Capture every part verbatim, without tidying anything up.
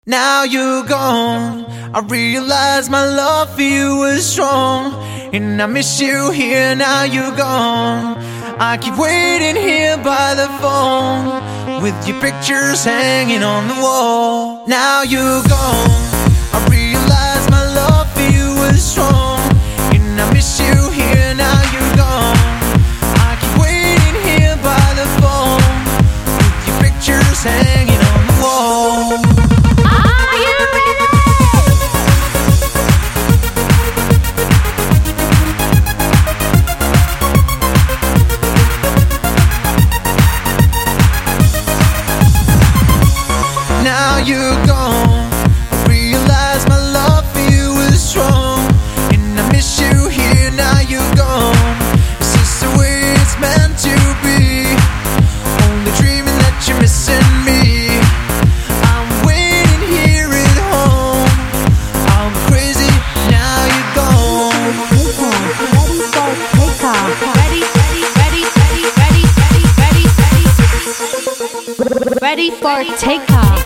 Now you're gone, I realize my love for you was strong, and I miss you here. Now you're gone, I keep waiting here by the phone, with your pictures hanging on the wall. Now you're gone, I realize my love for you was strong, and I miss you here. Now you're gone, I keep waiting here by the phone, with your pictures hanging on the wall. Now you're gone, I realize my love for you is strong, and I miss you here. Now you're gone, is this the way it's meant to be? Only dreaming that you're missing me. I'm waiting here at home, I'll go crazy. Now you're gone. Ready, ready, ready, ready, ready, ready, ready, ready, ready for takeoff.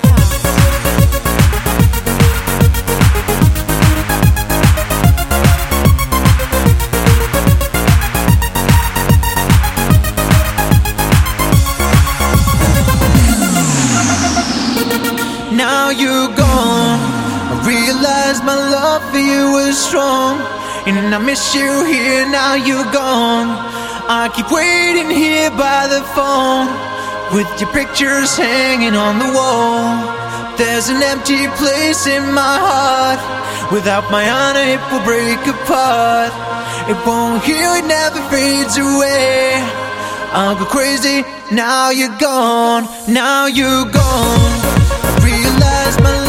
Now you're gone, I realize my love for you is strong, and I miss you here. Now you're gone, I keep waiting here by the phone, with your pictures hanging on the wall. There's an empty place in my heart, without my honor it will break apart. It won't heal, it never fades away. I'll go crazy. Now you're gone, now you're gone, I realize my